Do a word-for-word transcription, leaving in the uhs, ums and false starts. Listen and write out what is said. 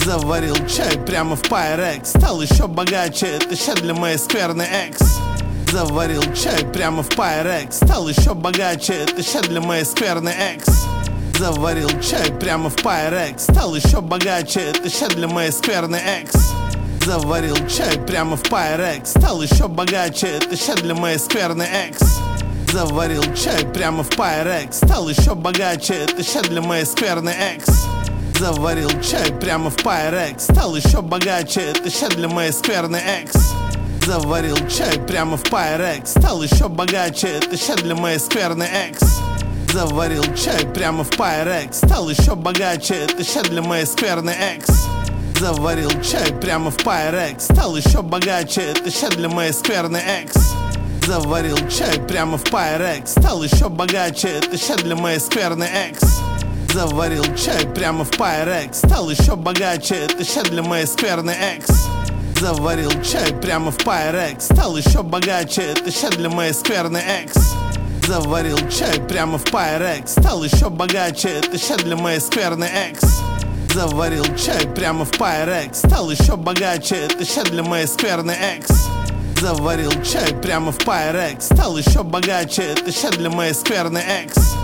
Заварил чай прямо в Pyrex, стал еще богаче, это ща для моей скверной экс. Заварил чай прямо в Pyrex, стал еще богаче, это ща для моей скверной экс. Заварил чай прямо в Pyrex, стал еще богаче, это ща для моей скверной экс. Заварил чай прямо в Pyrex, стал еще богаче, это ща для моей скверной экс. Заварил чай прямо в Pyrex, стал еще богаче, это ща для моей скверной экс. Заварил чай прямо в Pyrex, стал еще богаче, это ща для моей скверной экс. Заварил чай прямо в Pyrex, стал еще богаче, это ща для моей скверной экс. Заварил чай прямо в Pyrex, стал еще богаче, это ща для моей скверной экс. Заварил чай прямо в Pyrex, стал еще богаче, это ща для моей скверной экс. Заварил чай прямо в Pyrex, стал еще богаче, это ща для моей скверной экс. Заварил чай прямо в Pyrex, стал еще богаче, это ща для моей скверной экс. Заварил чай прямо в Pyrex, стал еще богаче, это ща для моей скверной экс. Заварил чай прямо в Pyrex, стал еще богаче, это ща для моей скверной экс. Заварил чай прямо в Pyrex, стал еще богаче, это ща для моей скверной экс. Заварил чай прямо в Pyrex, стал еще богаче, это ща для моей скверной экс.